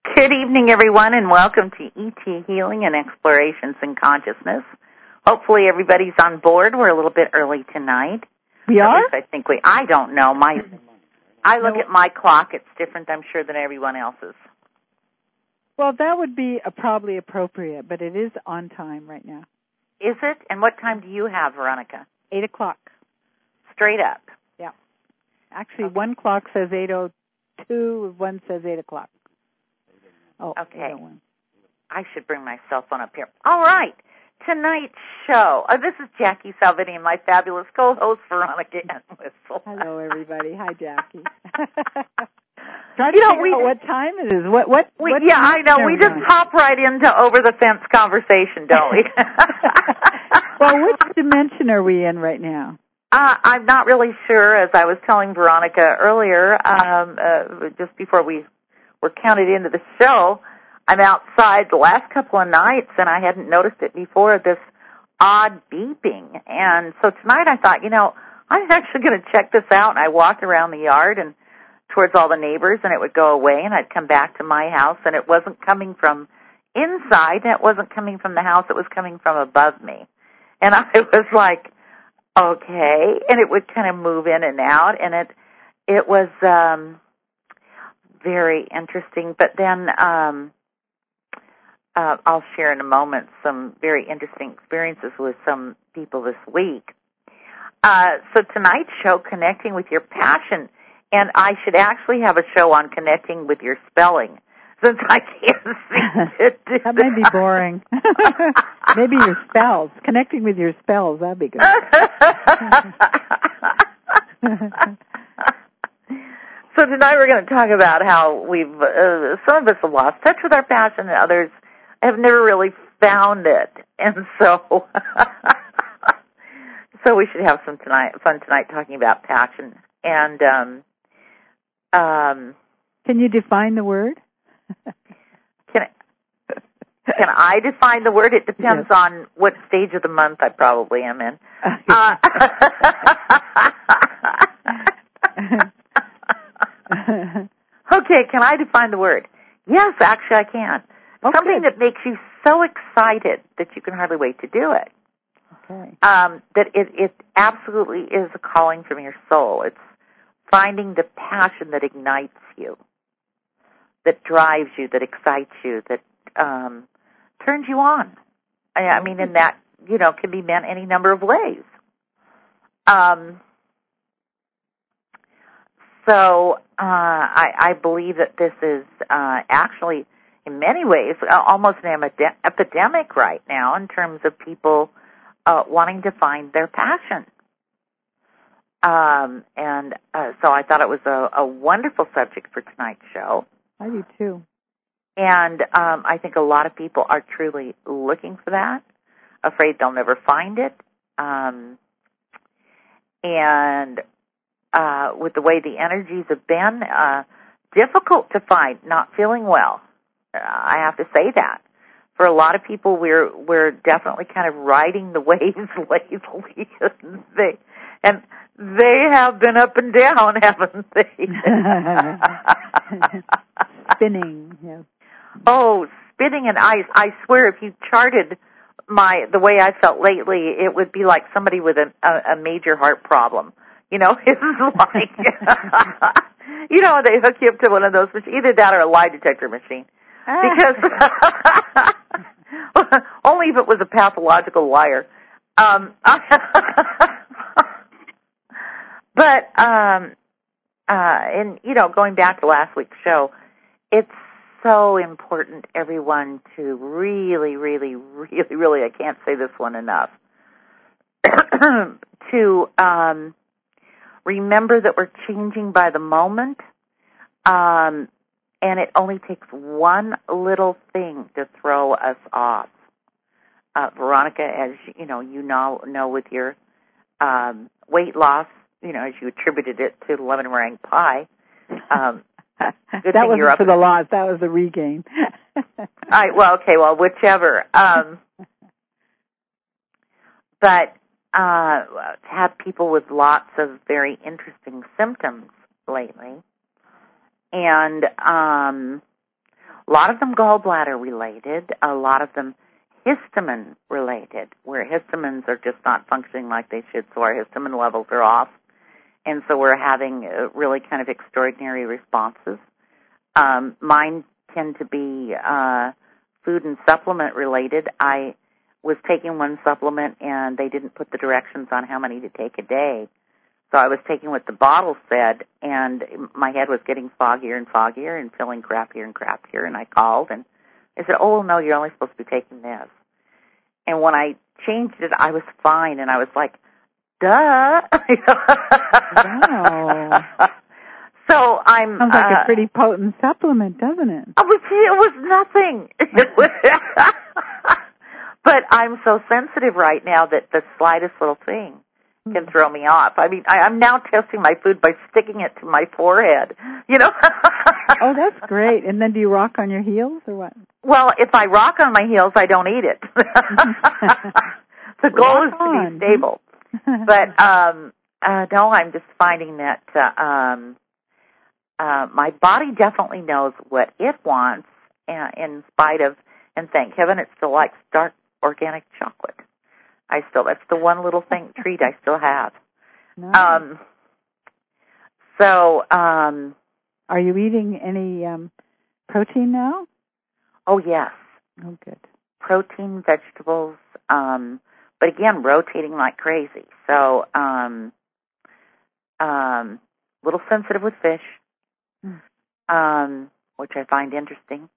Good evening, everyone, and welcome to ET Healing and Explorations in Consciousness. Hopefully everybody's on board. We're a little bit early tonight. We are? I don't know. I look at my clock. It's different, I'm sure, than everyone else's. Well, that would be probably appropriate, but it is on time right now. Is it? And what time do you have, Veronica? 8 o'clock. Straight up? Yeah. Actually, One clock says 8:02, one says 8 o'clock. Oh, okay. 8:01. I should bring my cell phone up here. All right. Tonight's show. This is Jackie Salvini and my fabulous co-host, Veronica Entwistle. Hello, everybody. Hi, Jackie. Try to figure out what time it is. What yeah, I know. We just hop right into over-the-fence conversation, don't we? Well, which dimension are we in right now? I'm not really sure. As I was telling Veronica earlier, just before we were counted into the show, I'm outside the last couple of nights, and I hadn't noticed it before, this odd beeping. And so tonight I thought, I'm actually going to check this out. And I walked around the yard and towards all the neighbors, and it would go away, and I'd come back to my house, and it wasn't coming from inside. It wasn't coming from the house. It was coming from above me. And I was like, okay. And it would kind of move in and out, and it was very interesting. But then I'll share in a moment some very interesting experiences with some people this week. So tonight's show, Connecting with Your Passion, and I should actually have a show on connecting with your spelling, since I can't see it. That may be boring. Maybe your spells. Connecting with your spells, that'd be good. So tonight we're going to talk about how some of us have lost touch with our passion, and others have never really found it. And so so we should have some fun tonight talking about passion. And can you define the word? Can I define the word? It depends on what stage of the month I probably am in. Okay, can I define the word? Yes, actually I can. Okay. Something that makes you so excited that you can hardly wait to do it. Okay. That it absolutely is a calling from your soul. It's finding the passion that ignites you, that drives you, that excites you, that turns you on. I mean, and that, can be meant any number of ways. So I believe that this is actually, in many ways, almost an epidemic right now in terms of people wanting to find their passion. And so I thought it was a wonderful subject for tonight's show. I do too. And I think a lot of people are truly looking for that, afraid they'll never find it. And with the way the energies have been, difficult to find, not feeling well. I have to say that. For a lot of people, we're definitely kind of riding the waves lazily, and they have been up and down, haven't they? Spinning, yeah. Oh, spinning and ice. I swear, if you charted the way I felt lately, it would be like somebody with a major heart problem. It's like, they hook you up to one of those machines, either that or a lie detector machine. Because only if it was a pathological liar. But and going back to last week's show, it's so important, everyone, to really, really, really, really, I can't say this one enough, to remember that we're changing by the moment. And it only takes one little thing to throw us off. Veronica, as you know with your weight loss, as you attributed it to lemon meringue pie. That wasn't for the loss. That was the regain. Whichever. But have people with lots of very interesting symptoms lately. And A lot of them gallbladder related, a lot of them histamine related, where histamines are just not functioning like they should, so our histamine levels are off. And so we're having really kind of extraordinary responses. Mine tend to be food and supplement related. I was taking one supplement and they didn't put the directions on how many to take a day. So I was taking what the bottle said, and my head was getting foggier and foggier and feeling crappier and crappier. And I called, and they said, "Oh, no, you're only supposed to be taking this." And when I changed it, I was fine, and I was like, duh. Wow. So I'm... Sounds like a pretty potent supplement, doesn't it? It was nothing. But I'm so sensitive right now that the slightest little thing can throw me off. I mean, I'm now testing my food by sticking it to my forehead, Oh, that's great. And then do you rock on your heels or what? Well, if I rock on my heels, I don't eat it. The goal is to be stable. But, no, I'm just finding that my body definitely knows what it wants, in spite of, and thank heaven it still likes dark organic chocolate. That's the one little treat I still have. Nice. Are you eating any protein now? Oh, yes. Oh, good. Protein, vegetables, but again, rotating like crazy. So, little sensitive with fish, which I find interesting.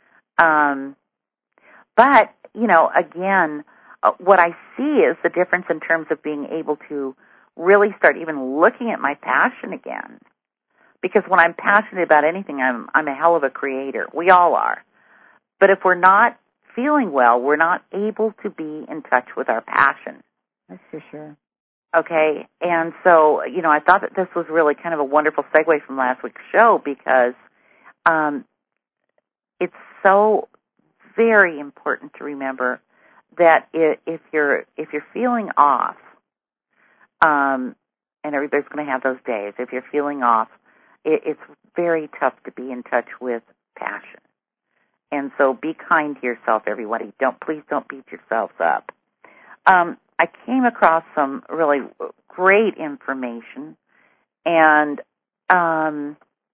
But, again, what I see is the difference in terms of being able to really start even looking at my passion again. Because when I'm passionate about anything, I'm a hell of a creator. We all are. But if we're not feeling well, we're not able to be in touch with our passion. That's for sure. Okay, and so, I thought that this was really kind of a wonderful segue from last week's show because it's so very important to remember that if you're feeling off, and everybody's going to have those days, if you're feeling off, it's very tough to be in touch with passion. And so be kind to yourself, everybody. Please don't beat yourselves up. I came across some really great information, and I'm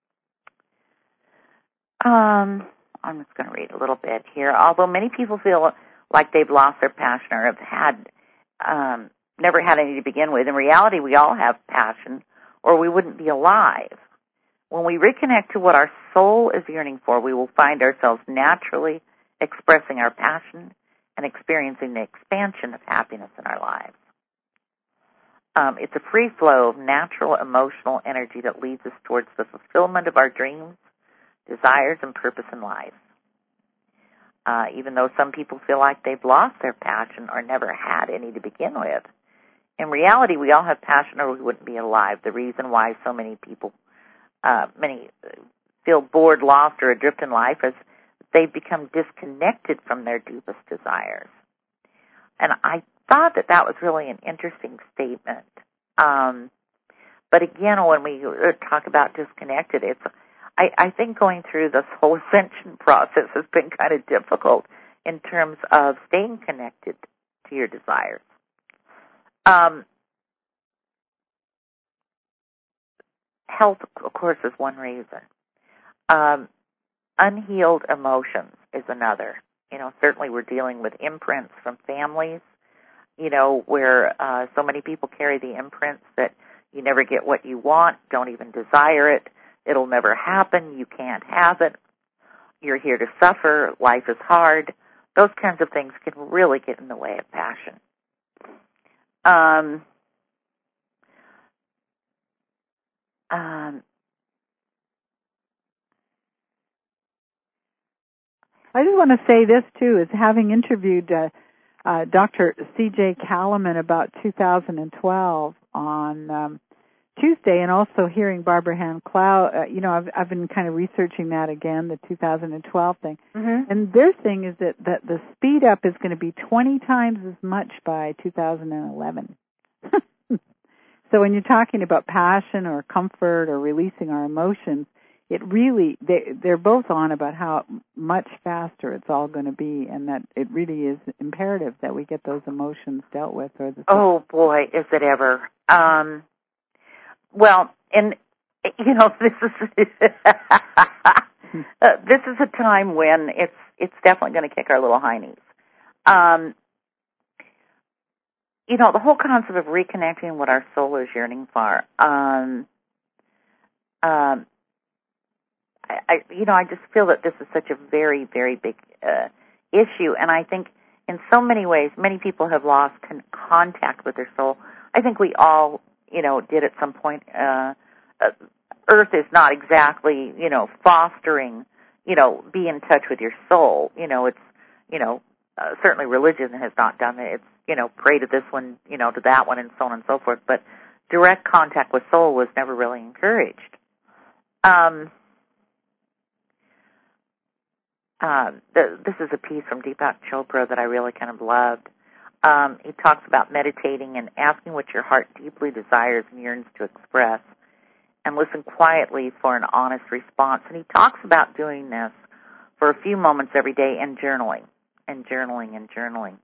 just going to read a little bit here. Although many people feel like they've lost their passion or have had never had any to begin with, in reality, we all have passion, or we wouldn't be alive. When we reconnect to what our soul is yearning for, we will find ourselves naturally expressing our passion and experiencing the expansion of happiness in our lives. It's a free flow of natural emotional energy that leads us towards the fulfillment of our dreams, desires, and purpose in life. Even though some people feel like they've lost their passion or never had any to begin with, in reality, we all have passion or we wouldn't be alive. The reason why so many people many feel bored, lost, or adrift in life is they've become disconnected from their deepest desires. And I thought that was really an interesting statement. But again, when we talk about disconnected, I think going through this whole ascension process has been kind of difficult in terms of staying connected to your desires. Health, of course, is one reason. Unhealed emotions is another. Certainly we're dealing with imprints from families, where so many people carry the imprints that you never get what you want, don't even desire it, it'll never happen, you can't have it, you're here to suffer, life is hard. Those kinds of things can really get in the way of passion. I just want to say this, too, is having interviewed Dr. C.J. Kalaman about 2012 on Tuesday, and also hearing Barbara Hand Clow, I've been kind of researching that again, the 2012 thing. Mm-hmm. And their thing is that the speed up is going to be 20 times as much by 2011. So when you're talking about passion or comfort or releasing our emotions, it really, they're both on about how much faster it's all going to be, and that it really is imperative that we get those emotions dealt with. Oh boy, is it ever. Well, and this is this is a time when it's definitely going to kick our little hiney. The whole concept of reconnecting what our soul is yearning for. I just feel that this is such a very, very big issue, and I think in so many ways, many people have lost contact with their soul. I think we all, did at some point. Earth is not exactly, fostering, be in touch with your soul. It's, certainly religion has not done it. It's, pray to this one, to that one, and so on and so forth. But direct contact with soul was never really encouraged. This is a piece from Deepak Chopra that I really kind of loved. He talks about meditating and asking what your heart deeply desires and yearns to express, and listen quietly for an honest response. And he talks about doing this for a few moments every day and journaling, and journaling, and journaling.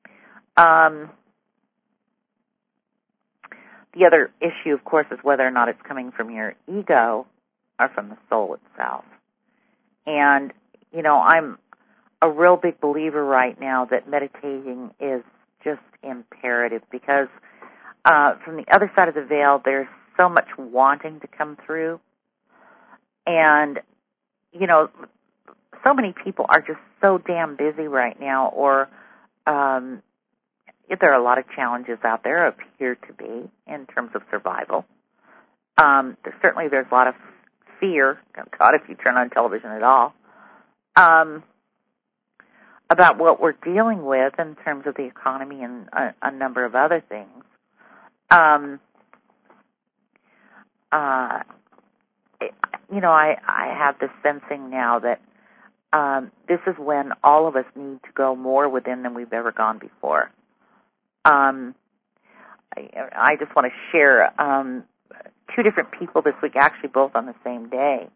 The other issue, of course, is whether or not it's coming from your ego or from the soul itself. And I'm a real big believer right now that meditating is just imperative, because from the other side of the veil, there's so much wanting to come through. And, so many people are just so damn busy right now, or there are a lot of challenges out there, appear to be, in terms of survival. Certainly there's a lot of fear, God, if you turn on television at all, about what we're dealing with in terms of the economy and a number of other things. I have this sensing now that this is when all of us need to go more within than we've ever gone before. I just want to share two different people this week, actually both on the same day,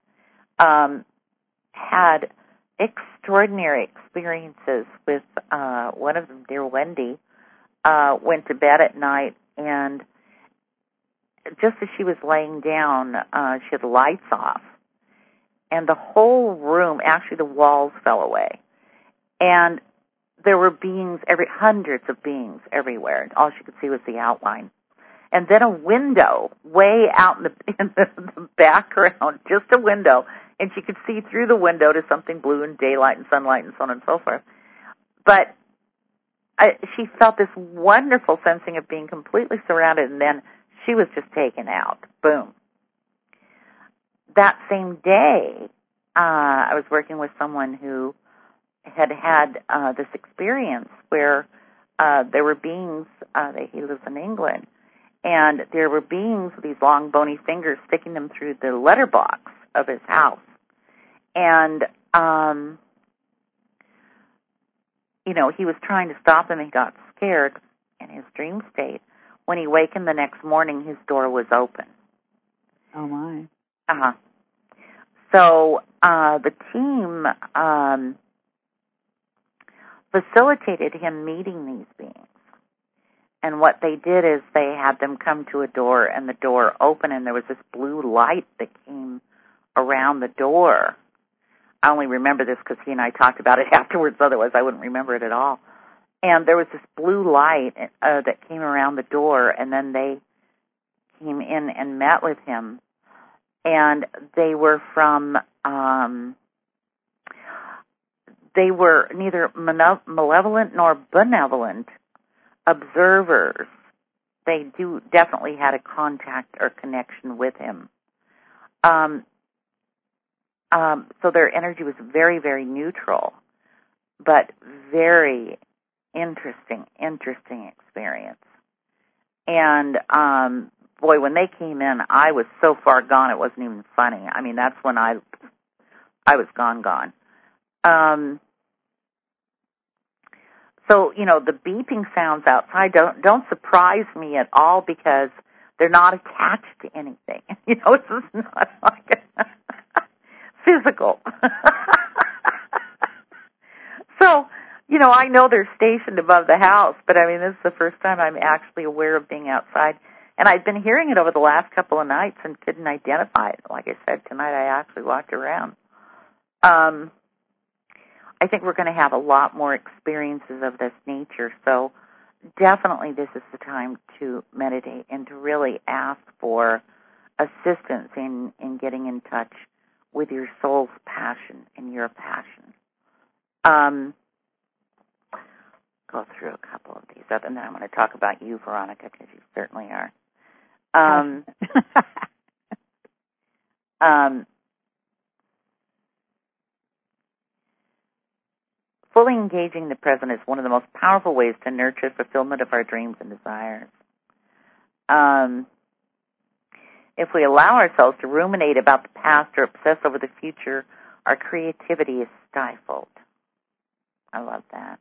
had extraordinary experiences with one of them, dear Wendy, went to bed at night, and just as she was laying down, she had the lights off, and the whole room, actually the walls fell away, and there were beings, hundreds of beings everywhere, and all she could see was the outline. And then a window way out in the background, just a window, and she could see through the window to something blue and daylight and sunlight and so on and so forth. But she felt this wonderful sensing of being completely surrounded, and then she was just taken out. Boom. That same day, I was working with someone who had this experience where there were beings, he lives in England, and there were beings with these long bony fingers sticking them through the letterbox of his house. And, he was trying to stop them. He got scared in his dream state. When he wakened the next morning, his door was open. Oh, my. Uh-huh. So the team facilitated him meeting these beings. And what they did is they had them come to a door, and the door opened, and there was this blue light that came around the door. I only remember this because he and I talked about it afterwards, otherwise I wouldn't remember it at all. And there was this blue light that came around the door, and then they came in and met with him. And they were they were neither malevolent nor benevolent observers. They definitely had a contact or connection with him. So their energy was very, very neutral, but very interesting experience. And boy, when they came in, I was so far gone it wasn't even funny. I mean, that's when I was gone. So, the beeping sounds outside don't surprise me at all, because they're not attached to anything. It's just not like physical. So, I know they're stationed above the house, but I mean, this is the first time I'm actually aware of being outside. And I've been hearing it over the last couple of nights and couldn't identify it. Like I said, tonight I actually walked around. I think we're going to have a lot more experiences of this nature, so definitely this is the time to meditate and to really ask for assistance in getting in touch with your soul's passion and your passion. Go through a couple of these up, and then I'm going to talk about you, Veronica, because you certainly are. Fully engaging the present is one of the most powerful ways to nurture fulfillment of our dreams and desires. If we allow ourselves to ruminate about the past or obsess over the future, our creativity is stifled. I love that.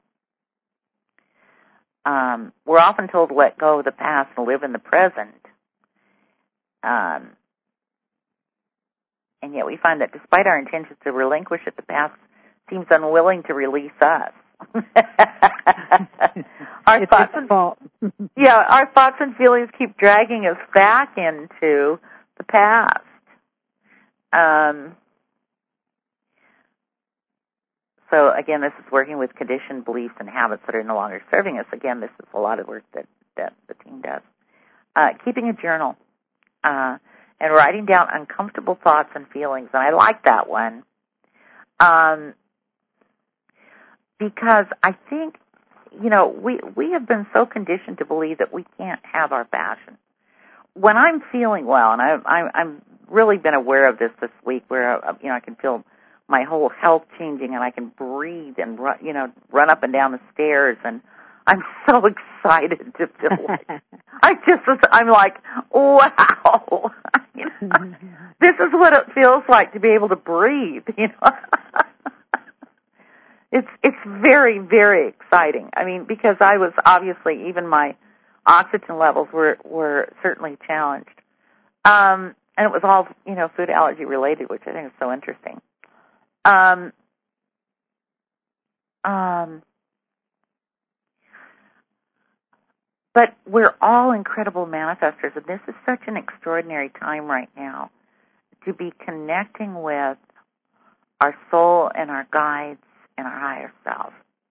We're often told to let go of the past and live in the present. And yet we find that despite our intentions to relinquish it, the past seems unwilling to release us. Our thoughts and feelings keep dragging us back into the past. So again, this is working with conditioned beliefs and habits that are no longer serving us. Again, this is a lot of work that the team does. Keeping a journal and writing down uncomfortable thoughts and feelings, and I like that one. Because I think, we have been so conditioned to believe that we can't have our passion. When I'm feeling well, and I'm really been aware of this week, where I can feel my whole health changing, and I can breathe and run up and down the stairs, and I'm so excited to feel like I'm like, wow, this is what it feels like to be able to breathe, It's very, very exciting. I mean, because I was obviously, even my oxygen levels were certainly challenged. And it was all, food allergy related, which I think is so interesting. But we're all incredible manifestors, and this is such an extraordinary time right now to be connecting with our soul and our guides and our higher self.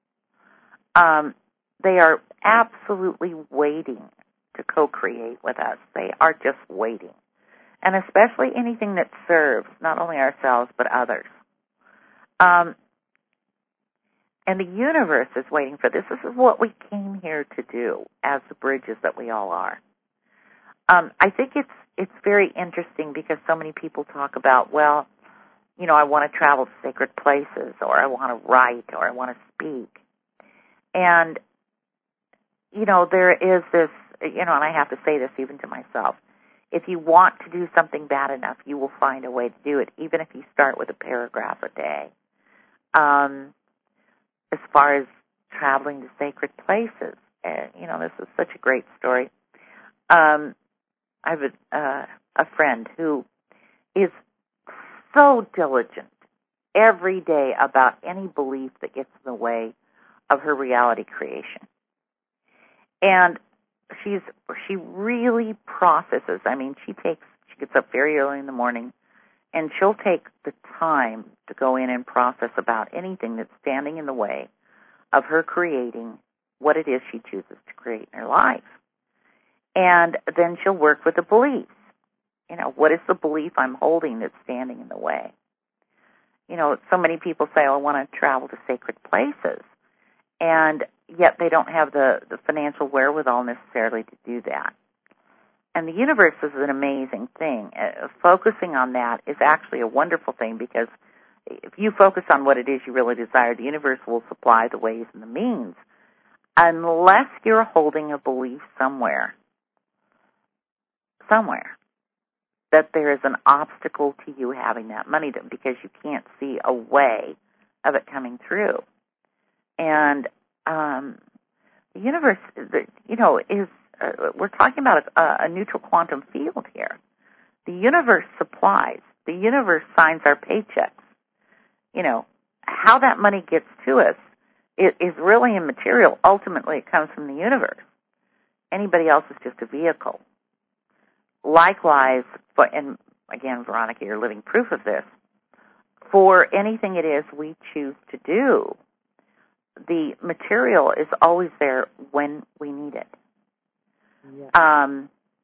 They are absolutely waiting to co-create with us. They are just waiting. And especially anything that serves not only ourselves but others. And the universe is waiting for this. This is what we came here to do as the bridges that we all are. I think it's very interesting because so many people talk about, well, I want to travel to sacred places, or I want to write, or I want to speak. And, there is this, and I have to say this even to myself, if you want to do something bad enough, you will find a way to do it, even if you start with a paragraph a day. As far as traveling to sacred places, this is such a great story. I have a friend who is so diligent every day about any belief that gets in the way of her reality creation. And she really processes. I mean, she gets up very early in the morning, and she'll take the time to go in and process about anything that's standing in the way of her creating what it is she chooses to create in her life. And then she'll work with the beliefs. What is the belief I'm holding that's standing in the way? So many people say, I want to travel to sacred places, and yet they don't have the financial wherewithal necessarily to do that. And the universe is an amazing thing. Focusing on that is actually a wonderful thing, because if you focus on what it is you really desire, the universe will supply the ways and the means, unless you're holding a belief somewhere, that there is an obstacle to you having that money, because you can't see a way of it coming through. And the universe, is we're talking about a neutral quantum field here. The universe supplies. The universe signs our paychecks. how that money gets to us is really immaterial. Ultimately, it comes from the universe. Anybody else is just a vehicle. Likewise, and again, Veronica, you're living proof of this, for anything it is we choose to do, the material is always there when we need it. Yeah.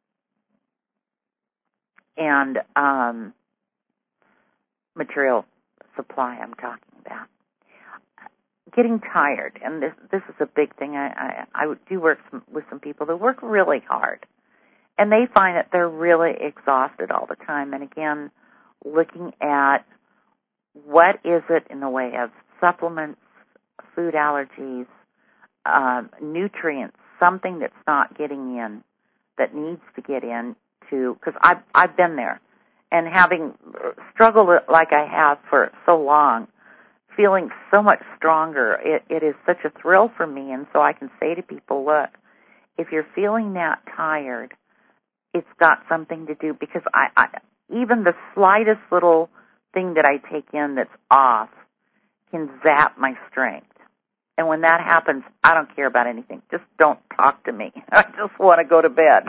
Material supply I'm talking about. Getting tired, and this is a big thing. I do work with some people that work really hard, and they find that they're really exhausted all the time. And again, looking at what is it in the way of supplements, food allergies, nutrients, something that's not getting in that needs to get in to, because I've been there, and having struggled like I have for so long, feeling so much stronger, it is such a thrill for me. And so I can say to people, look, if you're feeling that tired, it's got something to do, because I even the slightest little thing that I take in that's off can zap my strength. And when that happens, I don't care about anything. Just don't talk to me. I just want to go to bed.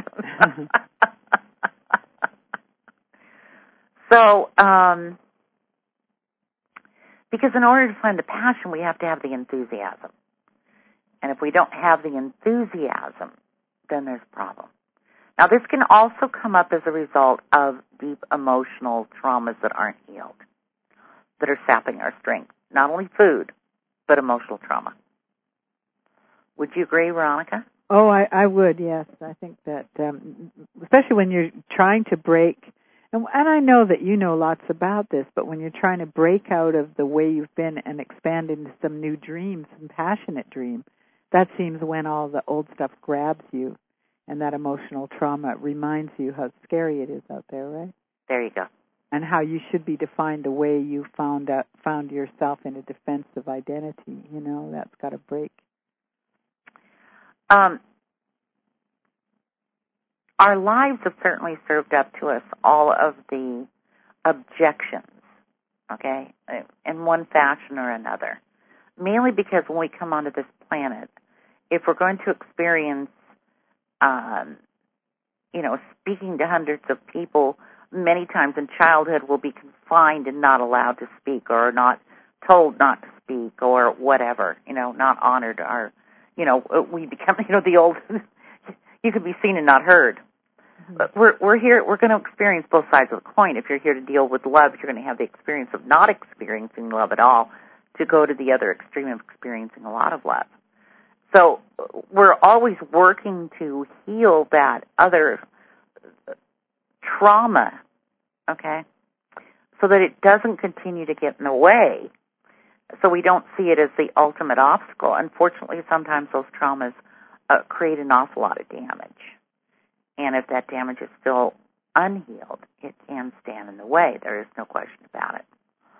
So, because in order to find the passion, we have to have the enthusiasm. And if we don't have the enthusiasm, then there's a problem. Now, this can also come up as a result of deep emotional traumas that aren't healed, that are sapping our strength. Not only food, but emotional trauma. Would you agree, Veronica? Oh, I would, yes. I think that, especially when you're trying to break, and I know that you know lots about this, but when you're trying to break out of the way you've been and expand into some new dreams, some passionate dream, that seems when all the old stuff grabs you, and that emotional trauma reminds you how scary it is out there, right? There you go. And how you should be defined the way you found yourself in a defensive identity. That's got to break. Our lives have certainly served up to us all of the objections, okay, in one fashion or another. Mainly because when we come onto this planet, if we're going to experience, speaking to hundreds of people, many times in childhood we'll be confined and not allowed to speak, or not told not to speak, or whatever, not honored, or, we become, the old, you could be seen and not heard. But we're here, we're going to experience both sides of the coin. If you're here to deal with love, you're going to have the experience of not experiencing love at all, to go to the other extreme of experiencing a lot of love. So we're always working to heal that other trauma, okay, so that it doesn't continue to get in the way, so we don't see it as the ultimate obstacle. Unfortunately, sometimes those traumas create an awful lot of damage. And if that damage is still unhealed, it can stand in the way. There is no question about it.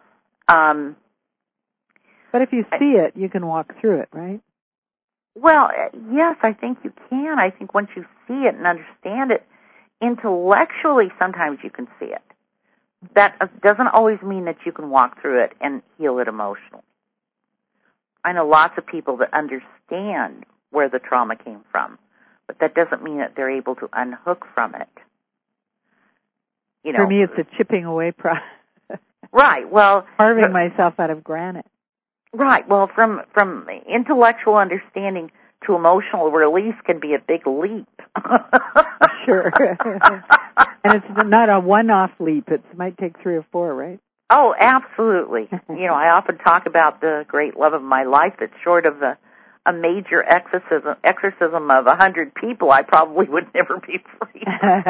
But if you see it, you can walk through it, right? Well, yes, I think you can. I think once you see it and understand it, intellectually sometimes you can see it. That doesn't always mean that you can walk through it and heal it emotionally. I know lots of people that understand where the trauma came from, but that doesn't mean that they're able to unhook from it. For me, it's a chipping away process. Right. Well, carving myself out of granite. Right. Well, from intellectual understanding to emotional release can be a big leap. Sure. And it's not a one-off leap. It might take 3 or 4, right? Oh, absolutely. I often talk about the great love of my life that's short of a major exorcism of 100 people, I probably would never be free.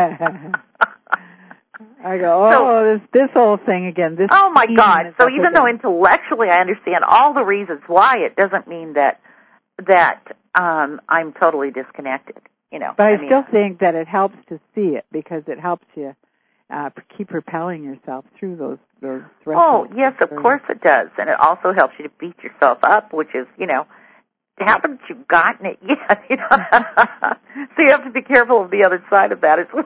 I go, this whole thing again. Oh, my God. So even though intellectually I understand all the reasons why, it doesn't mean that I'm totally disconnected. But I still think that it helps to see it, because it helps you keep propelling yourself through those thresholds. Oh, yes, of course it does. And it also helps you to beat yourself up, which is, haven't you gotten it yet? So you have to be careful of the other side of that as well.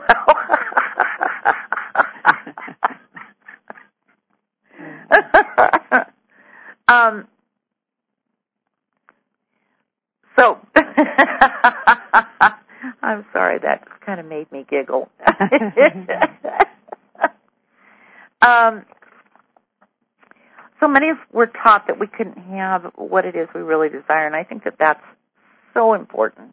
So, I'm sorry, that just kind of made me giggle. So many of us were taught that we couldn't have what it is we really desire, and I think that that's so important.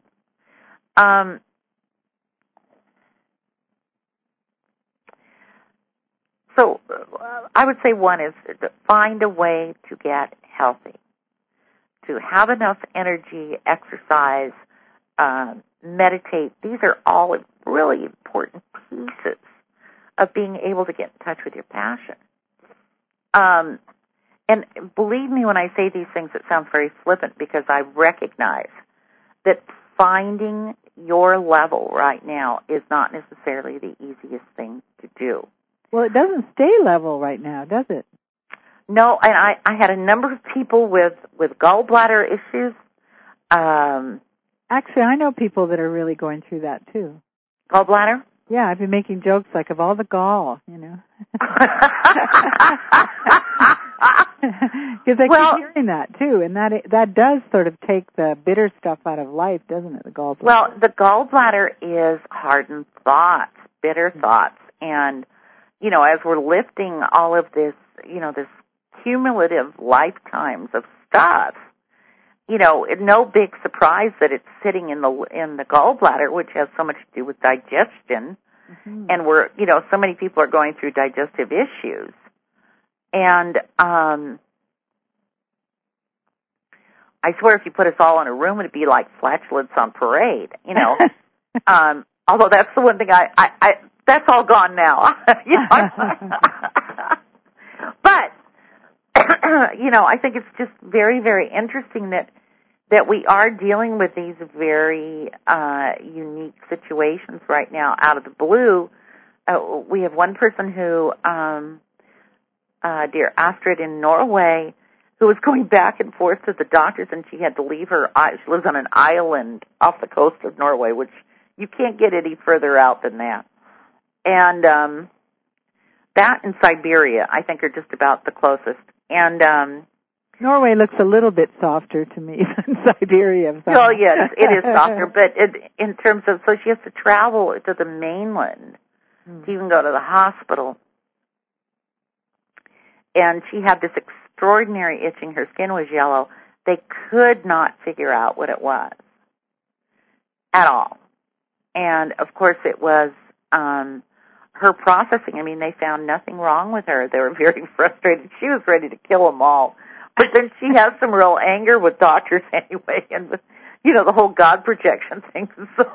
So I would say one is to find a way to get healthy, to have enough energy, exercise, meditate. These are all really important pieces of being able to get in touch with your passion. And believe me when I say these things, it sounds very flippant because I recognize that finding your level right now is not necessarily the easiest thing to do. Well, it doesn't stay level right now, does it? No, and I had a number of people with gallbladder issues. Actually, I know people that are really going through that too. Gallbladder? Yeah, I've been making jokes like of all the gall, you know. Because I keep hearing that too, and that does sort of take the bitter stuff out of life, doesn't it? The gallbladder. Well, the gallbladder is hardened thoughts, bitter thoughts, and you know, as we're lifting all of this, you know, this cumulative lifetimes of stuff, you know, no big surprise that it's sitting in the gallbladder, which has so much to do with digestion, and we're, you know, so many people are going through digestive issues, and I swear if you put us all in a room, it'd be like flatulence on parade, you know. Although that's the one thing I that's all gone now. You know? But you know, I think it's just very, very interesting that we are dealing with these very unique situations right now out of the blue. We have one person who, dear Astrid in Norway, who was going back and forth to the doctors, and she had to leave her. She lives on an island off the coast of Norway, which you can't get any further out than that. And that and Siberia, I think, are just about the closest. And Norway looks a little bit softer to me than Siberia. Well, yes, it is softer, but in terms of, so she has to travel to the mainland to even go to the hospital. And she had this extraordinary itching. Her skin was yellow. They could not figure out what it was at all. And, of course, it was her processing. I mean, they found nothing wrong with her. They were very frustrated. She was ready to kill them all. But then she has some real anger with doctors anyway, and with, you know, the whole God projection thing. So,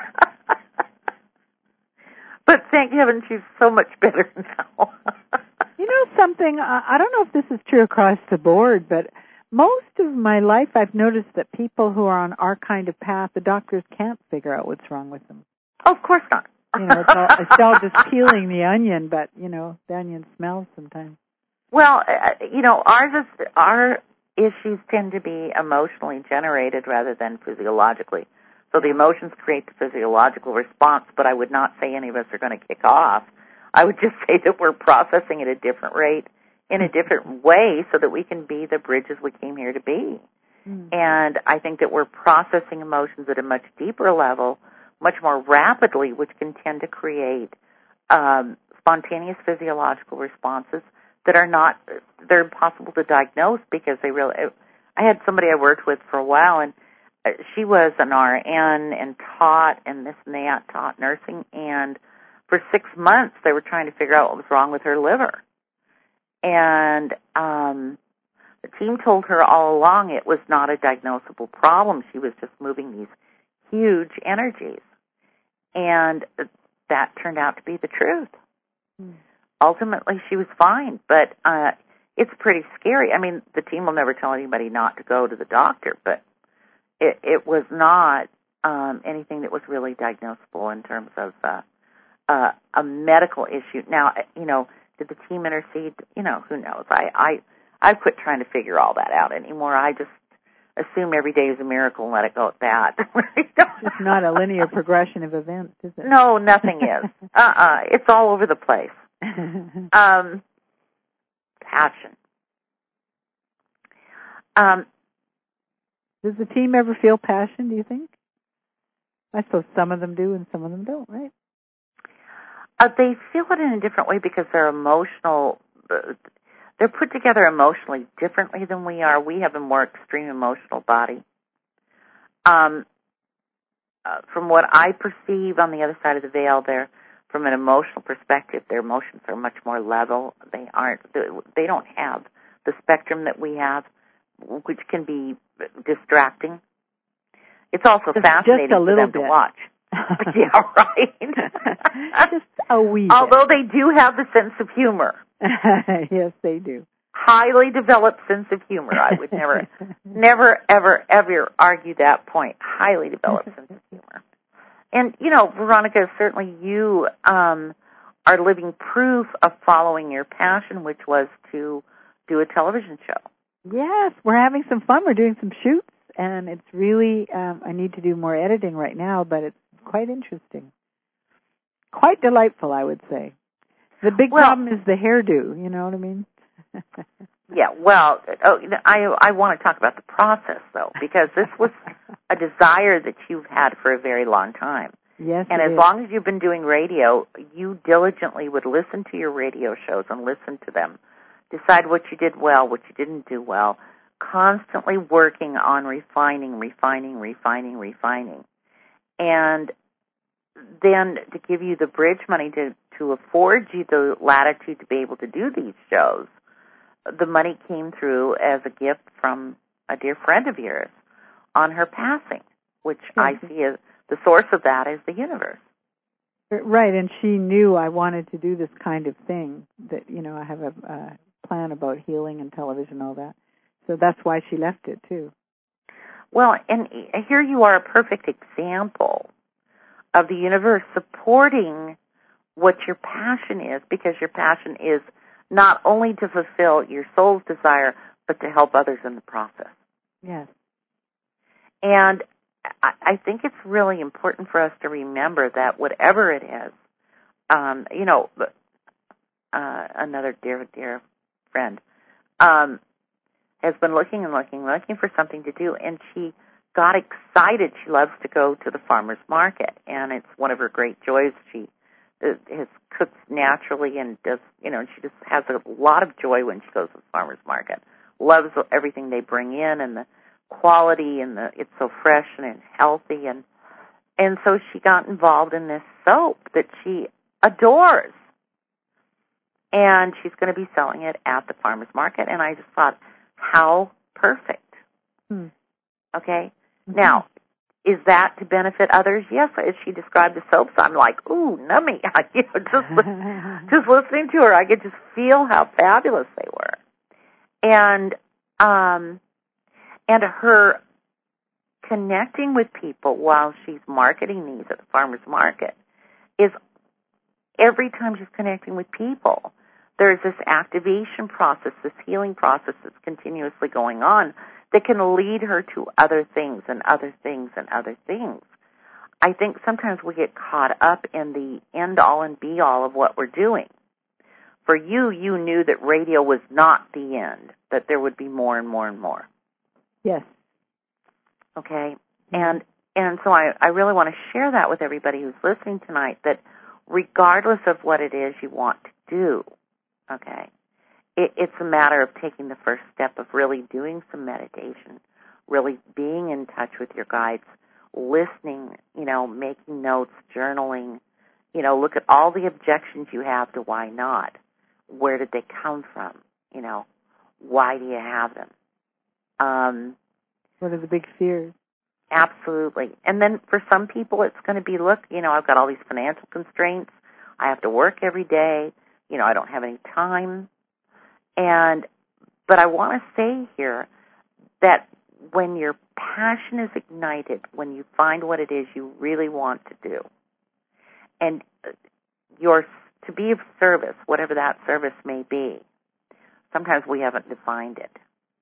but thank heaven she's so much better now. You know something, I don't know if this is true across the board, but most of my life I've noticed that people who are on our kind of path, the doctors can't figure out what's wrong with them. Oh, of course not. You know, it's all just peeling the onion, but, you know, the onion smells sometimes. Well, you know, our issues tend to be emotionally generated rather than physiologically. So the emotions create the physiological response, but I would not say any of us are going to kick off. I would just say that we're processing at a different rate, in a different way, so that we can be the bridges we came here to be. And I think that we're processing emotions at a much deeper level, much more rapidly, which can tend to create spontaneous physiological responses that are they're impossible to diagnose because they really. I had somebody I worked with for a while, and she was an RN and taught and this and that, taught nursing, and for 6 months they were trying to figure out what was wrong with her liver. And the team told her all along it was not a diagnosable problem. She was just moving these huge energies. And that turned out to be the truth. Ultimately, she was fine, but it's pretty scary. I mean, the team will never tell anybody not to go to the doctor, but it was not anything that was really diagnosable in terms of a medical issue. Now, you know, did the team intercede? You know, who knows? I've quit trying to figure all that out anymore. I just assume every day is a miracle and let it go at that. It's not a linear progression of events, is it? No, nothing is. It's all over the place. Passion. Does the team ever feel passion, do you think? I suppose some of them do and some of them don't, right? They feel it in a different way because they're emotional. They're put together emotionally differently than we are. We have a more extreme emotional body. From what I perceive on the other side of the veil, from an emotional perspective, their emotions are much more level. They don't have the spectrum that we have, which can be distracting. It's also fascinating for them to watch. Yeah, right. Just a wee bit. Although they do have the sense of humor. Yes, they do. Highly developed sense of humor. I would never, ever argue that point. Highly developed sense of humor. And, Veronica, certainly you are living proof of following your passion, which was to do a television show. Yes, we're having some fun. We're doing some shoots, and it's really, I need to do more editing right now, but it's quite interesting. Quite delightful, I would say. The big problem is the hairdo, you know what I mean? Yeah, I want to talk about the process, though, because this was a desire that you've had for a very long time. Yes, and as long as you've been doing radio, you diligently would listen to your radio shows and listen to them, decide what you did well, what you didn't do well, constantly working on refining. And then to give you the bridge money to afford you the latitude to be able to do these shows, the money came through as a gift from a dear friend of yours on her passing, which I see as the source of that is the universe. Right, and she knew I wanted to do this kind of thing, that, I have a plan about healing and television, all that. So that's why she left it, too. Well, and here you are, a perfect example of the universe supporting what your passion is, because your passion is not only to fulfill your soul's desire, but to help others in the process. Yes. And I think it's really important for us to remember that whatever it is, another dear friend has been looking for something to do, and she got excited. She loves to go to the farmer's market, and it's one of her great joys. She has cooked naturally and does, she just has a lot of joy when she goes to the farmer's market. Loves everything they bring in and the quality, and it's so fresh and healthy, and so she got involved in this soap that she adores, and she's going to be selling it at the farmer's market. And I just thought, how perfect. Okay? Now, is that to benefit others? Yes. As she described the soaps, I'm like, ooh, nummy. Just listening to her, I could just feel how fabulous they were. And her connecting with people while she's marketing these at the farmer's market is every time she's connecting with people, there's this activation process, this healing process that's continuously going on that can lead her to other things and other things and other things. I think sometimes we get caught up in the end-all and be-all of what we're doing. For you knew that radio was not the end, that there would be more and more and more. Yes. Okay? And so I really want to share that with everybody who's listening tonight, that regardless of what it is you want to do, okay, it's a matter of taking the first step of really doing some meditation, really being in touch with your guides, listening, making notes, journaling, look at all the objections you have to why not. Where did they come from? Why do you have them? What are the big fears? Absolutely. And then for some people it's going to be, look, I've got all these financial constraints. I have to work every day. I don't have any time. But I want to say here that when your passion is ignited, when you find what it is you really want to do, and to be of service, whatever that service may be, sometimes we haven't defined it.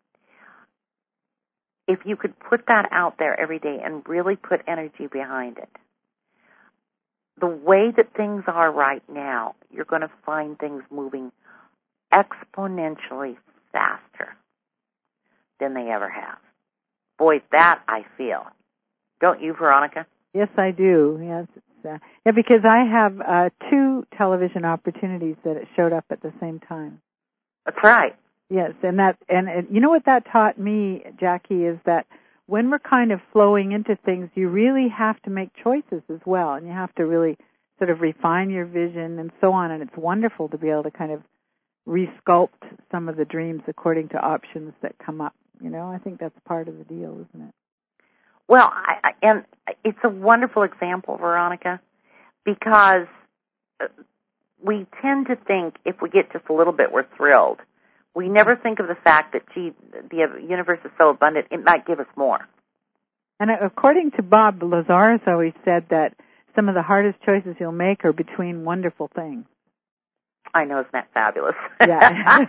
If you could put that out there every day and really put energy behind it, the way that things are right now, you're going to find things moving exponentially faster than they ever have. Boy, that I feel. Don't you, Veronica? Yes, I do. Yes, yeah, because I have 2 television opportunities that showed up at the same time. That's right. Yes, and you know what that taught me, Jackie, is that when we're kind of flowing into things, you really have to make choices as well, and you have to really sort of refine your vision and so on, and it's wonderful to be able to kind of resculpt some of the dreams according to options that come up. You know, I think that's part of the deal, isn't it? Well, and it's a wonderful example, Veronica, because we tend to think if we get just a little bit, we're thrilled. We never think of the fact that, gee, the universe is so abundant, it might give us more. And according to Bob Lazarus, always said that some of the hardest choices you'll make are between wonderful things. I know, isn't that fabulous? Yeah.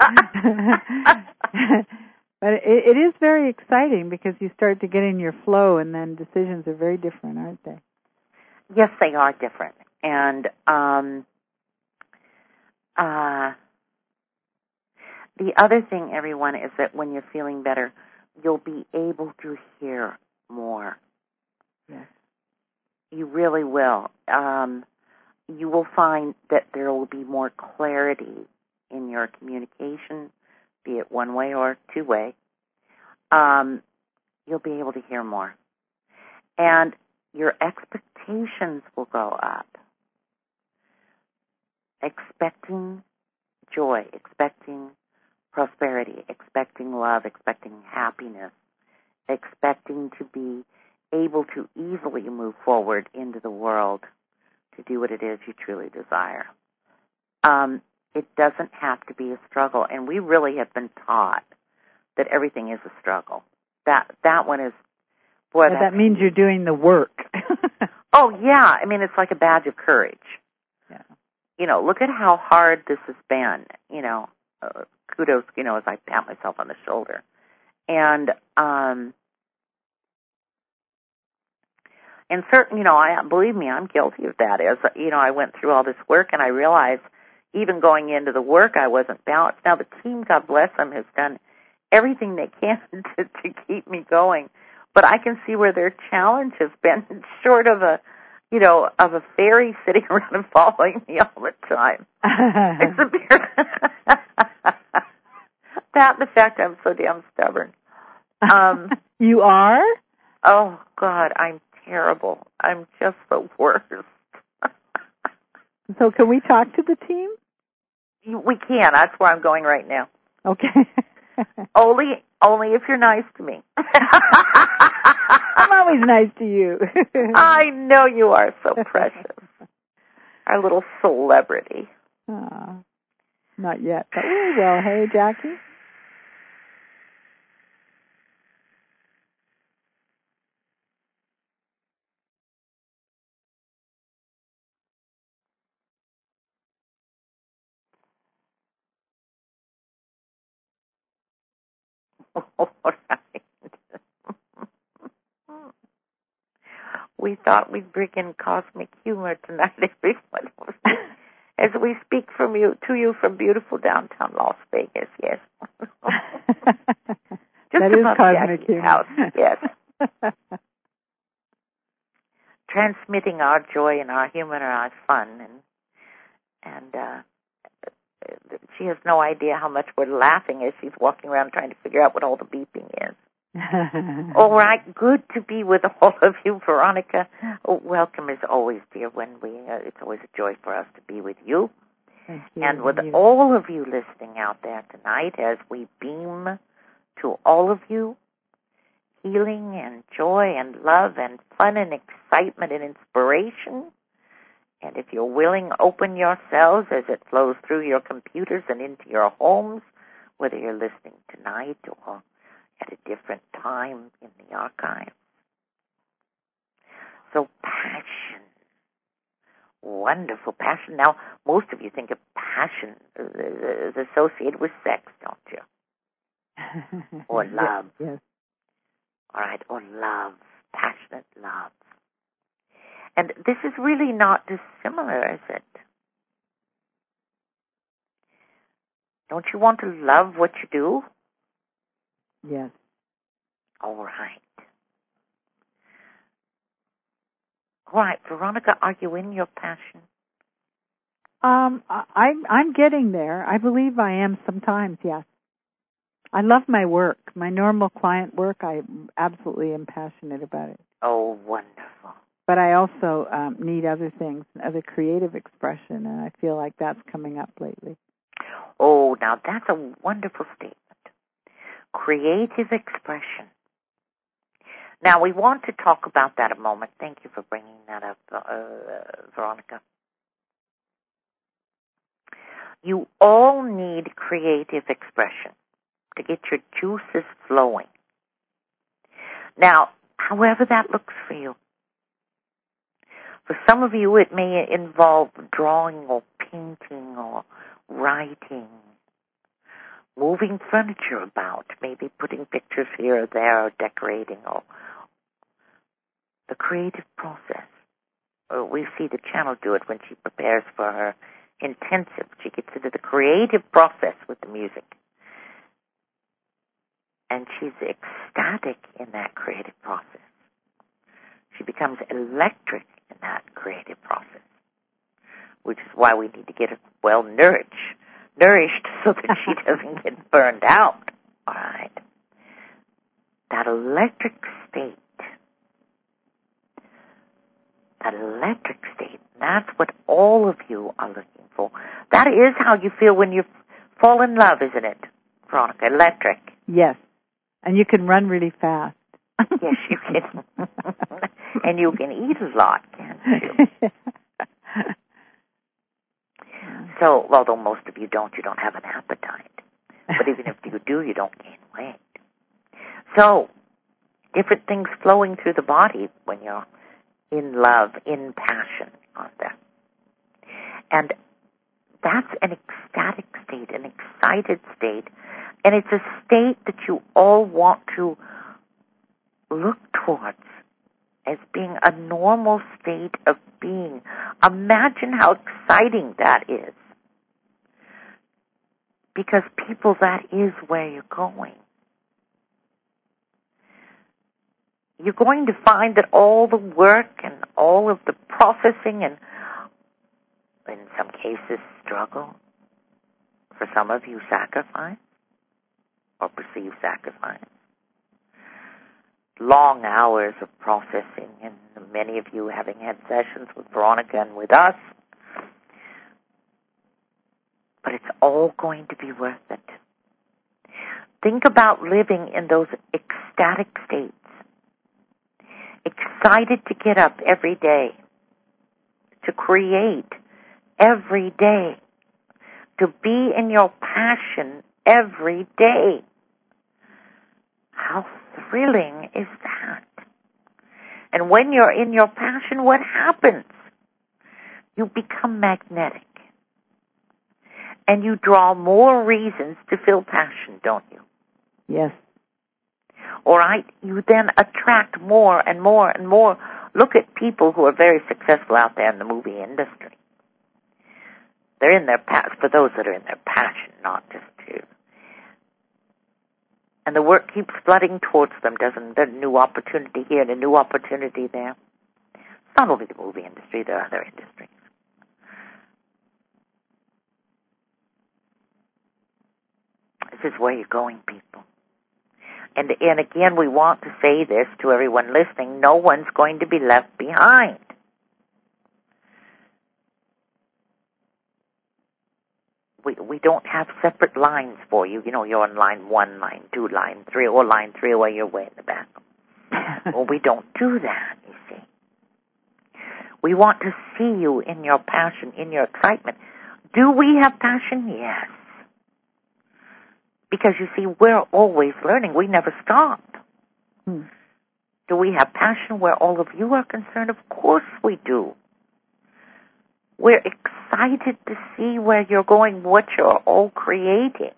But it is very exciting because you start to get in your flow, and then decisions are very different, aren't they? Yes, they are different. And the other thing, everyone, is that when you're feeling better, you'll be able to hear more. Yes. You really will. You will find that there will be more clarity in your communication, be it one way or two way. You'll be able to hear more. And your expectations will go up. Expecting joy, expecting prosperity, expecting love, expecting happiness, expecting to be able to easily move forward into the world to do what it is you truly desire. It doesn't have to be a struggle, and we really have been taught that everything is a struggle. That one is, boy. Yeah, that means you're doing the work. Oh, yeah. I mean, it's like a badge of courage. Yeah. You know, look at how hard this has been, you know. Kudos, you know, as I pat myself on the shoulder. And certain, you know, believe me, I'm guilty of that. As, you know, I went through all this work and I realized even going into the work, I wasn't balanced. Now, the team, God bless them, has done everything they can to keep me going. But I can see where their challenge has been short of a, you know, of a fairy sitting around and following me all the time. It's a that and the fact I'm so damn stubborn. You are? Oh, God, I'm terrible. I'm just the worst. So can we talk to the team? We can. That's where I'm going right now. Okay. Only if you're nice to me. I'm always nice to you. I know you are so precious. Our little celebrity. Not yet, but we will. Hey, Jackie? All right. We thought we'd bring in cosmic humor tonight, everyone. As we speak to you from beautiful downtown Las Vegas, yes. Just that is above cosmic Jackie's humor. house, yes. Transmitting our joy and our humor and our fun, and she has no idea how much we're laughing as she's walking around trying to figure out what all the beeping is. All right, good to be with all of you, Veronica. Welcome as always, dear. It's always a joy for us to be with you. Thank you. And with all of you listening out there tonight, as we beam to all of you healing and joy and love and fun and excitement and inspiration. And if you're willing, open yourselves as it flows through your computers and into your homes, whether you're listening tonight or at a different time in the archive. So passion, wonderful passion. Now, most of you think of passion as associated with sex, don't you? Or love. Yes. All right, or love, passionate love. And this is really not dissimilar, is it? Don't you want to love what you do? Yes. All right. All right, Veronica, are you in your passion? I'm getting there. I believe I am sometimes, yes. I love my work. My normal client work, I absolutely am passionate about it. Oh, wonderful. But I also need other things, other creative expression, and I feel like that's coming up lately. Oh, now that's a wonderful statement. Creative expression. Now, we want to talk about that a moment. Thank you for bringing that up, Veronica. You all need creative expression to get your juices flowing. Now, however that looks for you. For some of you, it may involve drawing or painting or writing, moving furniture about, maybe putting pictures here or there, or decorating, or the creative process. We see the channel do it when she prepares for her intensive. She gets into the creative process with the music. And she's ecstatic in that creative process. She becomes electric in that creative process, which is why we need to get her well nourished so that she doesn't get burned out. All right. That electric state, that's what all of you are looking for. That is how you feel when you fall in love, isn't it, Veronica? Electric. Yes. And you can run really fast. Yes, you can. And you can eat a lot, can't you? So, although most of you don't have an appetite. But even if you do, you don't gain weight. So, different things flowing through the body when you're in love, in passion, aren't there? And that's an ecstatic state, an excited state. And it's a state that you all want to look towards as being a normal state of being. Imagine how exciting that is. Because people, that is where you're going. You're going to find that all the work and all of the processing and, in some cases, struggle, for some of you, sacrifice or perceived sacrifice, long hours of processing, and many of you having had sessions with Veronica and with us, but it's all going to be worth it. Think about living in those ecstatic states, excited to get up every day, to create every day, to be in your passion every day. How thrilling is that? And when you're in your passion, what happens? You become magnetic. And you draw more reasons to feel passion, don't you? Yes. All right? You then attract more and more and more. Look at people who are very successful out there in the movie industry. They're in their passion, for those that are in their passion, not just to. And the work keeps flooding towards them, doesn't there? New opportunity here and a new opportunity there. It's not only the movie industry, there are other industries. This is where you're going, people. And again, we want to say this to everyone listening, no one's going to be left behind. We don't have separate lines for you. You know, you're on line 1, line 2, line 3, or line 3 away, you're way in the back. Well, we don't do that, you see. We want to see you in your passion, in your excitement. Do we have passion? Yes. Because, you see, we're always learning. We never stop. Do we have passion where all of you are concerned? Of course we do. We're excited to see where you're going, what you're all creating.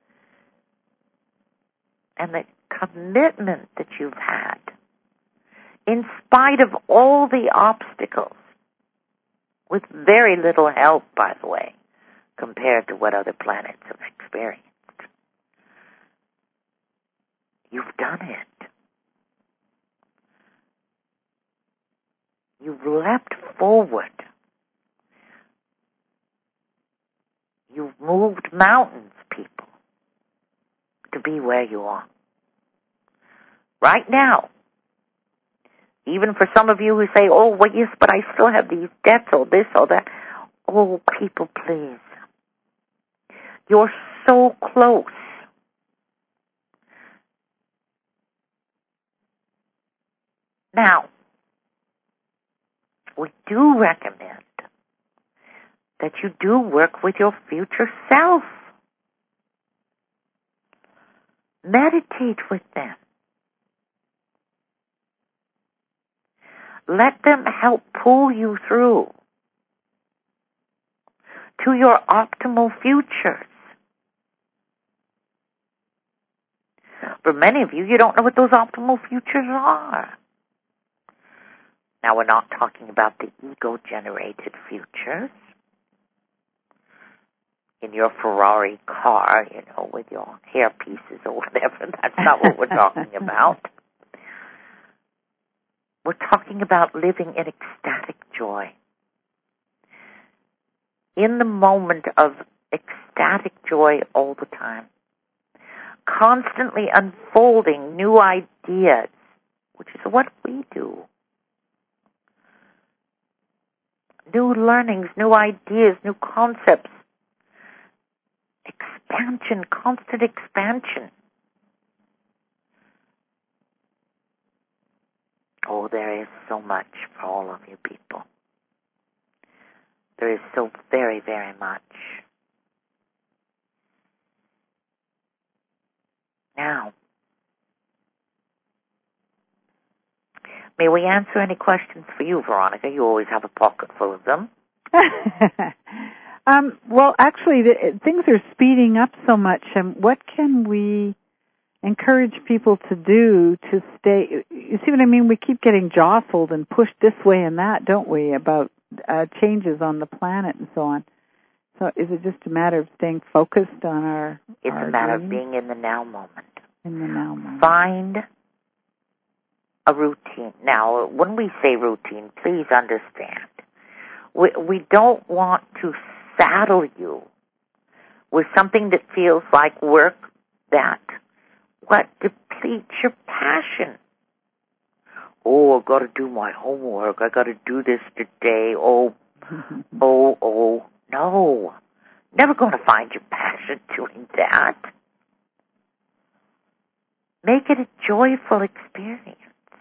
And the commitment that you've had, in spite of all the obstacles, with very little help, by the way, compared to what other planets have experienced. You've done it. You've leapt forward. You've moved mountains, people, to be where you are. Right now, even for some of you who say, oh, well, yes, but I still have these debts or this or that. Oh, people, please. You're so close. Now, we do recommend that you do work with your future self. Meditate with them. Let them help pull you through to your optimal futures. For many of you, you don't know what those optimal futures are. Now, we're not talking about the ego-generated futures in your Ferrari car, with your hair pieces or whatever. That's not what we're talking about. We're talking about living in ecstatic joy. In the moment of ecstatic joy all the time. Constantly unfolding new ideas, which is what we do. New learnings, new ideas, new concepts. Expansion, constant expansion. Oh, there is so much for all of you people. There is so very, very much. Now, may we answer any questions for you, Veronica? You always have a pocket full of them. Well, actually, things are speeding up so much. What can we encourage people to do to stay? You see what I mean? We keep getting jostled and pushed this way and that, don't we, about changes on the planet and so on. So is it just a matter of staying focused on our It's a matter of being in the now moment. In the now moment. Find a routine. Now, when we say routine, please understand, we don't want to saddle you with something that feels like work that depletes your passion. Oh, I've got to do my homework. I've got to do this today. Oh, no. Never going to find your passion doing that. Make it a joyful experience.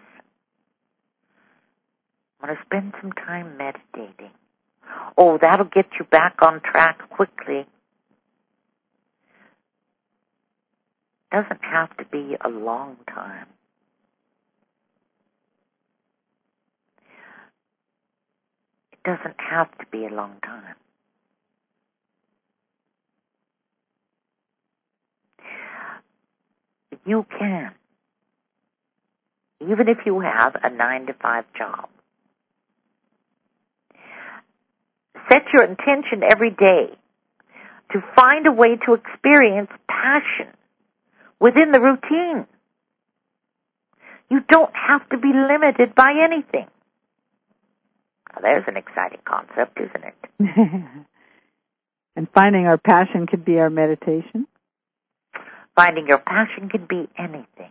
I'm going to spend some time meditating. Oh, that'll get you back on track quickly. Doesn't have to be a long time. It doesn't have to be a long time. You can. Even if you have a 9-to-5 job. Set your intention every day to find a way to experience passion within the routine. You don't have to be limited by anything. Now, there's an exciting concept, isn't it? And finding our passion could be our meditation? Finding your passion can be anything.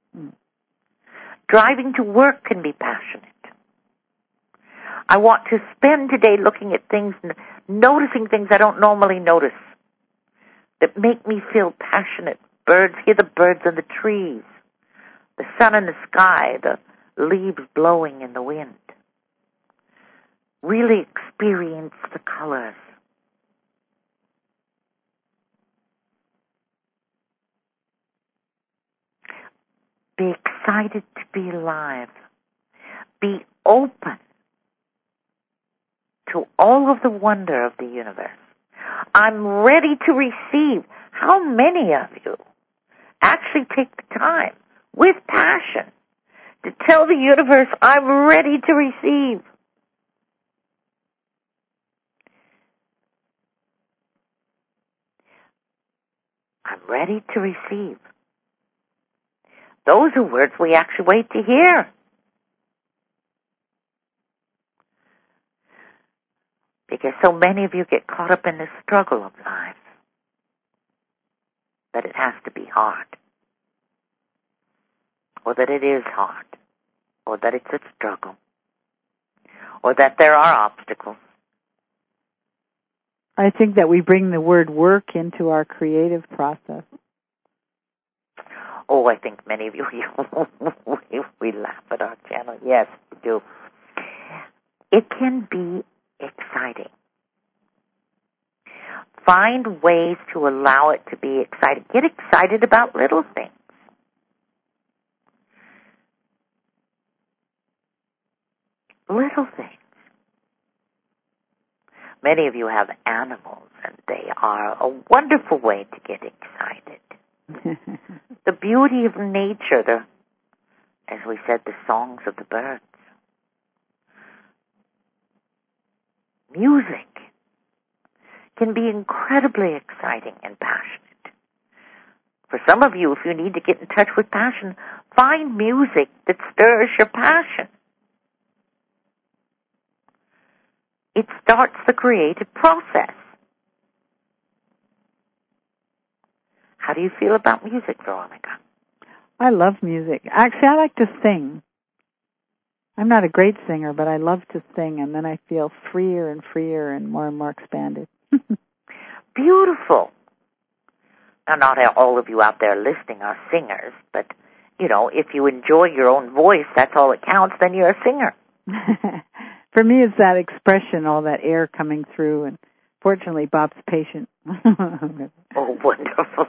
Driving to work can be passionate. I want to spend today looking at things, noticing things I don't normally notice that make me feel passionate. Birds, hear the birds in the trees, the sun in the sky, the leaves blowing in the wind. Really experience the colors. Be excited to be alive. Be open to all of the wonder of the universe. I'm ready to receive. How many of you actually take the time with passion to tell the universe, I'm ready to receive? I'm ready to receive. Those are words we actually wait to hear. Because so many of you get caught up in the struggle of life that it has to be hard, or that it is hard, or that it's a struggle, or that there are obstacles. I think that we bring the word work into our creative process. Oh, I think many of you, we laugh at our channel. Yes, we do. It can be exciting. Find ways to allow it to be exciting. Get excited about little things. Little things. Many of you have animals, and they are a wonderful way to get excited. The beauty of nature, as we said, the songs of the birds. Music can be incredibly exciting and passionate. For some of you, if you need to get in touch with passion, find music that stirs your passion. It starts the creative process. How do you feel about music, Veronica? I love music. Actually, I like to sing. I'm not a great singer, but I love to sing, and then I feel freer and more expanded. Beautiful. Now, not all of you out there listening are singers, but, if you enjoy your own voice, that's all that counts, then you're a singer. For me, it's that expression, all that air coming through, and fortunately, Bob's patient. Oh, wonderful.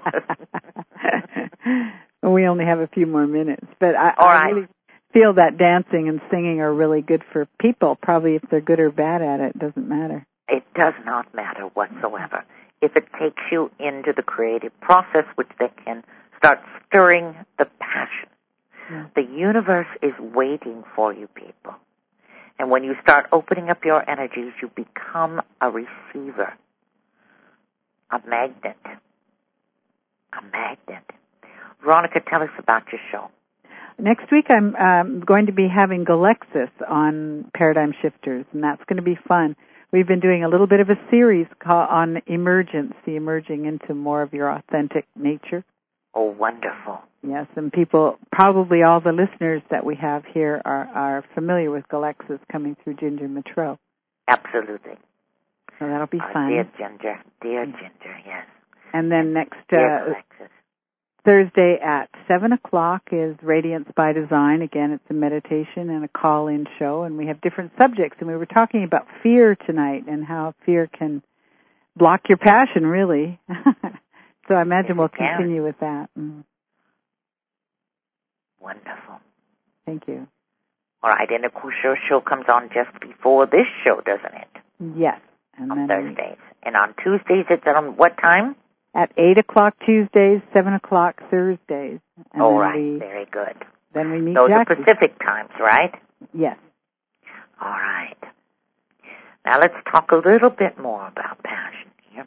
We only have a few more minutes, but I really feel that dancing and singing are really good for people. Probably if they're good or bad at it, it doesn't matter. It does not matter whatsoever. If it takes you into the creative process, which they can start stirring the passion. Yeah. The universe is waiting for you, people. And when you start opening up your energies, you become a receiver, a magnet. A magnet. Veronica, tell us about your show. Next week I'm going to be having Galexis on Paradigm Shifters, and that's going to be fun. We've been doing a little bit of a series on emergence, emerging into more of your authentic nature. Oh, wonderful. Yes, and people, probably all the listeners that we have here are familiar with Galexis coming through Ginger Metro. Absolutely. So that'll be fun. Dear Ginger, yes. And then next Thursday at 7 o'clock is Radiance by Design. Again, it's a meditation and a call-in show, and we have different subjects. And we were talking about fear tonight and how fear can block your passion, really. So I imagine we'll continue with that. Mm. Wonderful. Thank you. All right, and of course your show comes on just before this show, doesn't it? Yes. And on Thursdays. And on Tuesdays, it's on what time? At 8 o'clock Tuesdays, 7 o'clock Thursdays. And all right, very good. Then we meet Those Jackie. are Pacific times, right? Yes. All right. Now let's talk a little bit more about passion here.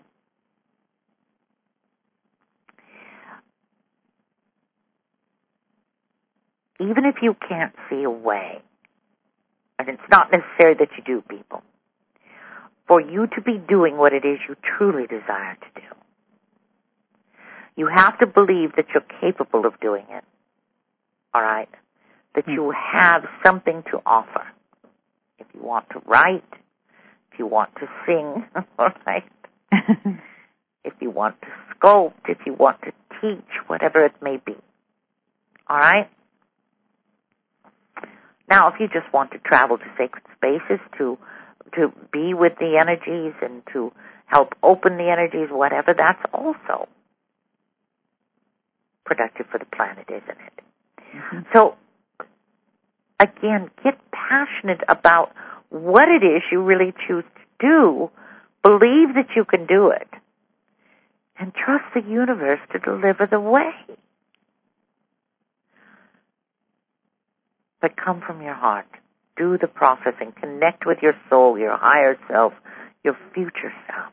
Even if you can't see a way, and it's not necessary that you do, people, for you to be doing what it is you truly desire to do, you have to believe that you're capable of doing it, all right? That you have something to offer. If you want to write, if you want to sing, all right? If you want to sculpt, if you want to teach, whatever it may be, all right? Now, if you just want to travel to sacred spaces, to be with the energies and to help open the energies, whatever, that's also productive for the planet, isn't it? Mm-hmm. So, again, get passionate about what it is you really choose to do. Believe that you can do it. And trust the universe to deliver the way. But come from your heart. Do the processing. Connect with your soul, your higher self, your future self.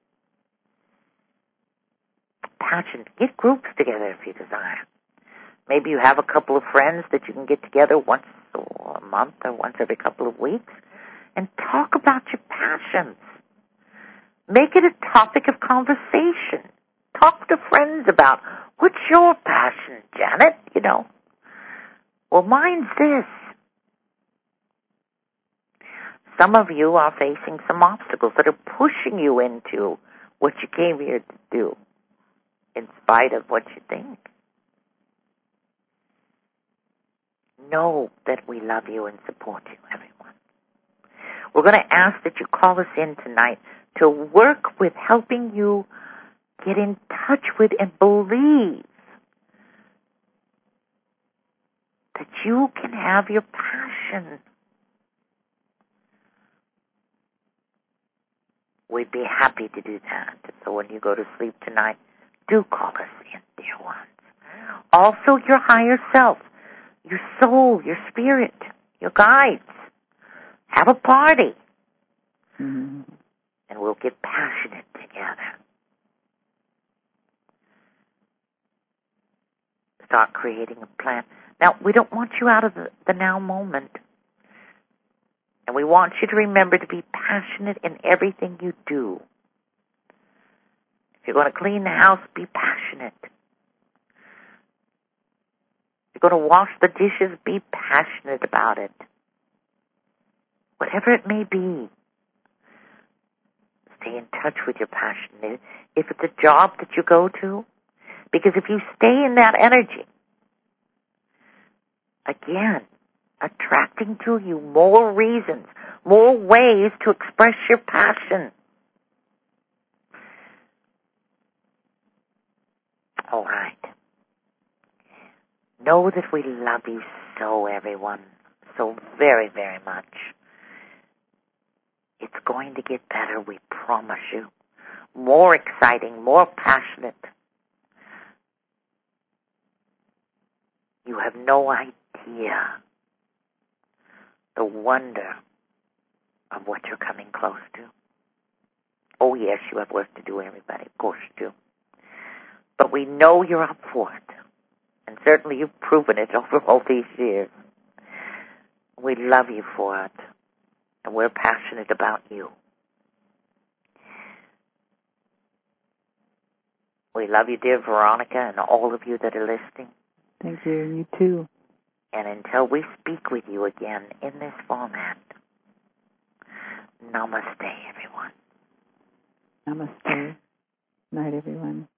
Passion. Get groups together if you desire. Maybe you have a couple of friends that you can get together once a month or once every couple of weeks and talk about your passions. Make it a topic of conversation. Talk to friends about, what's your passion, Janet? Well, mine's this. Some of you are facing some obstacles that are pushing you into what you came here to do, in spite of what you think. Know that we love you and support you, everyone. We're going to ask that you call us in tonight to work with helping you get in touch with and believe that you can have your passion. We'd be happy to do that. So when you go to sleep tonight, do call us in, dear ones. Also, your higher self, your soul, your spirit, your guides. Have a party. Mm-hmm. And we'll get passionate together. Start creating a plan. Now, we don't want you out of the now moment. And we want you to remember to be passionate in everything you do. If you're going to clean the house, be passionate. If you're going to wash the dishes, be passionate about it. Whatever it may be, stay in touch with your passion. If it's a job that you go to, because if you stay in that energy, again, attracting to you more reasons, more ways to express your passion. All right. Know that we love you so, everyone, so very, very much. It's going to get better, we promise you. More exciting, more passionate. You have no idea the wonder of what you're coming close to. Oh, yes, you have work to do, everybody. Of course you do. But we know you're up for it. And certainly you've proven it over all these years. We love you for it. And we're passionate about you. We love you, dear Veronica, and all of you that are listening. Thank you. You too. And until we speak with you again in this format, namaste, everyone. Namaste. Night, everyone.